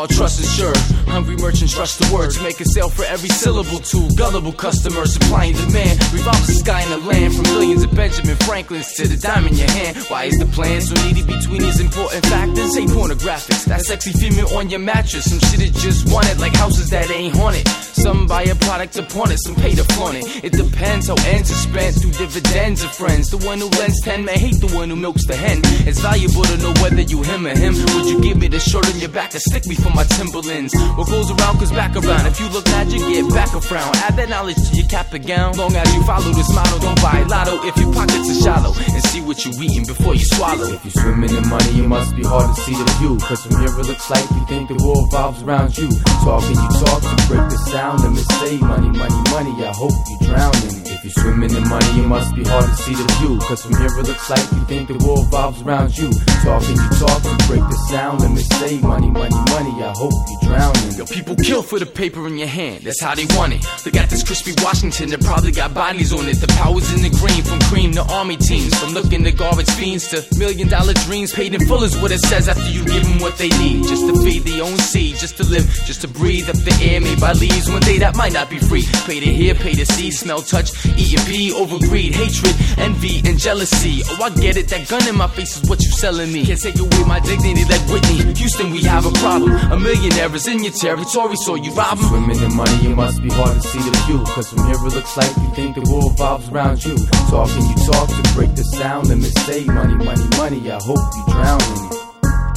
all trust insured. Hungry merchants rush the word to make a sale for every syllable to gullible customers supplying demand. Revolve the sky and the land from millions of Benjamin Franklins to the dime in your hand. Why is the plan so needy between these important factors? Say pornographics, that sexy female on your mattress. Some shit it just wanted, like houses that ain't haunted. Some buy a product to pawn it, some pay to flaunt it. It depends how ends are spent through dividends of friends. The one who lends 10 may hate the one who milks the hen. It's valuable to know whether you him or him. Would you give me the shirt on your back or stick me for my Timberlands? What goes around comes back around. If you look mad, you get back a frown. Add that knowledge to your cap and gown. Long as you follow this model, don't buy lotto if your pockets are shallow. And see what you eating before you swallow. If you're swimming in money, it must be hard to see the view. Cause from here it looks like you think the world revolves around you. Talking you talk to break the sound and say money, money, money, I hope you drown in it. If you're swimming in money, it must be hard to see the view. Cause from here it looks like you think the world revolves around you. Talking you talk to break the sound and say money, money, money, I hope you drown in it. Yo, people kill for the paper in your hand, that's how they want it. Look at this crispy Washington, that probably got bodies on it. The power's in the green, from cream to army teams, from looking to garbage fiends to $1 million dreams. Paid in full is what it says after you give them what they need. Just to feed their own seed, just to live, just to breathe up the air made by leaves. One day that might not be free. Pay to hear, pay to see, smell, touch, eat and pee. Over greed, hatred, envy, and jealousy. Oh, I get it, that gun in my face is what you selling me. Can't take away my dignity like Whitney Houston, we have a problem. A millionaire is in your territory, so you rob him. Swimming in money, it must be hard to see the view. Cause from here it looks like you think the world revolves around you. Talking you talk to break the sound and say money, money, money, I hope you drown in it.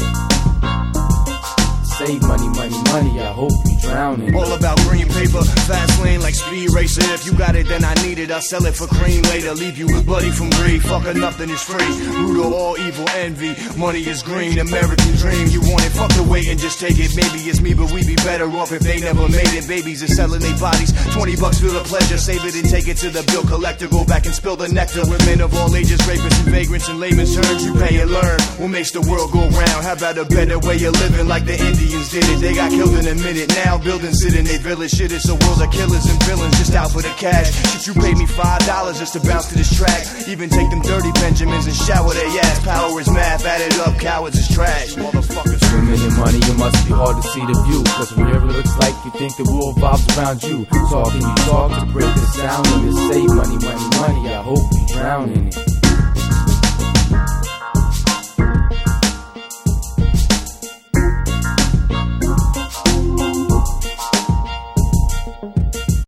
Save money, money, money, I hope you drown in it. All about green paper, fast lane like Speed Racer. If you got it, then I need it. I'll sell it for cream later. Leave you bloody from greed. Fucking nothing is free. Root of all evil, envy. Money is green, American dream. You want it, fuck the wait and just take it. Maybe it's me, but we'd be better off if they never made it. Babies are selling their bodies. $20 for the pleasure. Save it and take it to the bill collector. Go back and spill the nectar. Women of all ages, rapists and vagrants in layman's terms. You pay and learn. What makes the world go round? How about a better way of living like the Indians did it? They got killed in a minute. Now buildings sit in their village. Shit, it's a world of killers and villains just out for the cash. Shit, you paid me $5 just to bounce to this track. Even take them dirty Benjamins and shower their ass. Power is math, add it up, cowards is trash. Motherfuckers. Swimming in money, it must be hard to see the view. Cause from here it looks like you think the world revolves around you. Talking you talk to break the sound and say money, money, money, I hope you drown in it.